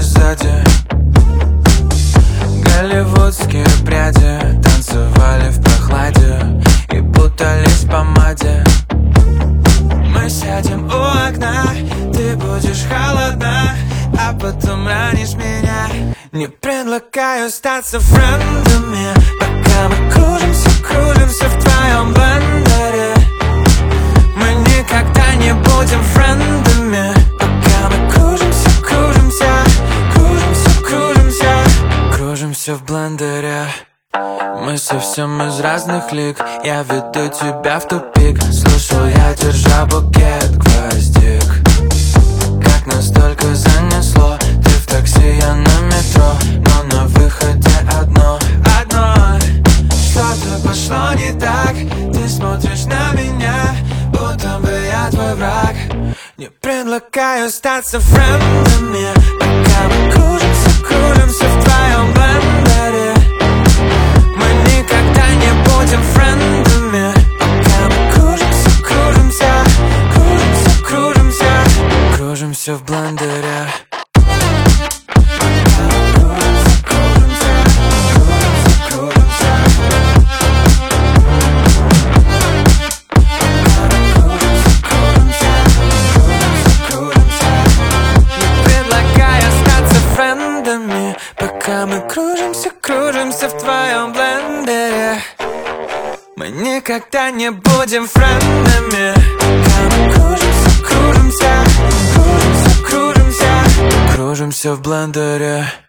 сзади. Голливудские пряди танцевали в прохладе и путались в помаде. Мы сядем у окна, ты будешь холодна, а потом ранишь меня. Не предлагаю остаться френдами, пока мы кружимся в твоем блендере. Мы никогда не будем френдами, пока мы кружимся в блендере. Мы совсем из разных лиг, я веду тебя в тупик. Слушал я, держа букет гвоздик. Как нас только занесло, ты в такси, я на метро, но на выходе одно. Что-то пошло не так, ты смотришь на меня, будто бы я твой враг. Не предлагаю остаться френдами, пока мы кружимся в твоем блендере. Мы никогда не будем френдами, пока мы кружимся в блендере. Пока мы кружимся в твоем блендере. Мы никогда не будем френдами, пока мы кружимся в блендере.